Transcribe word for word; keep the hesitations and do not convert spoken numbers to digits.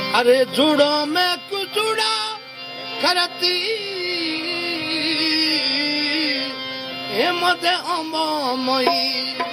अरे जुड़ो में कुजुड़ा करती हे मते अम्बो मई